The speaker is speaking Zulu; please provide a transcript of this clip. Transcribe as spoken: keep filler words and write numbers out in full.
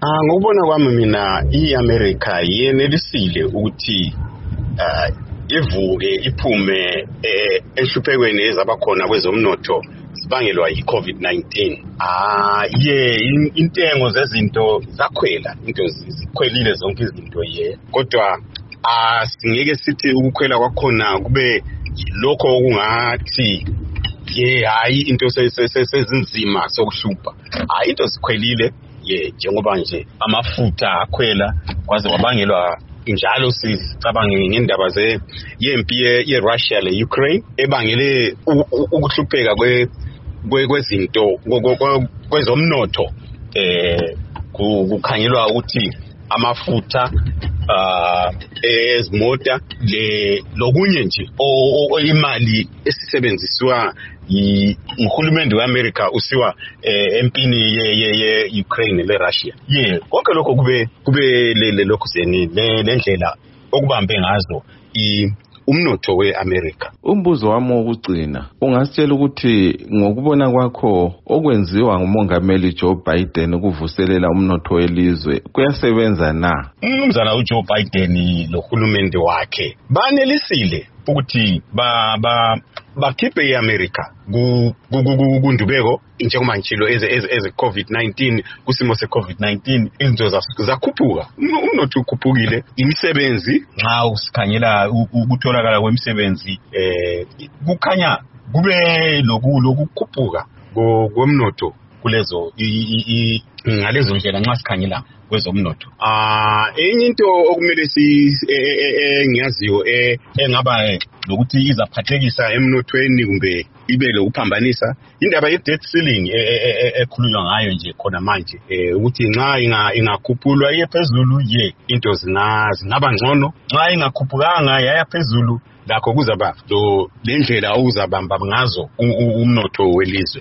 Ah ngokubona kwami mina iAmerica yenelisile ukuthi uh, ivuke iphume ehluphekweni ezabakhona kwezomnotho sibangelwa yiCovid nineteen. Ah ye intengo zezinto zakhwela, into zikhwelile zonke izinto ye. Kodwa asingeke sithi ukukhwela kwakhona kube lokho okungathi ye hayi into sezinzima sokuhlupha. Hayi into sikhwelile ye njengoba nje amafutha akhwela kwaze kwabangelwa injalo sicabange ngendaba ze yempi yeRussia leUkraine ebangele ukuhlupheka kwe kwezinto kwezomnotho eh kukhangelwa ukuthi amafutha ah ezimota le lokunye nje imali esisebenziswa ihulumende weAmerica usiwa empini ye Ukraine leRussia ye konke lokho kube kube lokho zeni lendlela okubambe ngazo umnotho weAmerica. Umbuzo wami wokugcina ungasitshela ukuthi ngokubona kwakho okwenziwa ngumongameli Joe Biden ukuvuselela umnotho welizwe kuyasebenza na? Umzala uJoe Biden lo hulumende wakhe banelisile ukuthi ba ba bakhiphe iAmerica kundubeko njengoba ngitshilo eze COVID nineteen kusimo seCovid nineteen into zakhuphuka umnotho ukhuphukile imisebenzi nxa usikhangela ukutholakala kwemisebenzi eh kukhanya kube lokukhuphuka komnotho kulezo ngalezo ndlela nxa sikhangela kwezomnotho. Ah enye into okumele si engiyaziyo engaba lokuthi izaphathekisa emnothweni kumbe ibe lokuphambanisa indaba ye debt ceiling ekhulunywa ngayo nje khona manje ukuthi nxa ingakhuphulwa iye phezulu ye into zingaba ngcono, nxa ingakhuphukanga yaya phezulu lakho kuzaba lo lendlela okuzabamba ngazo umnotho welizwe.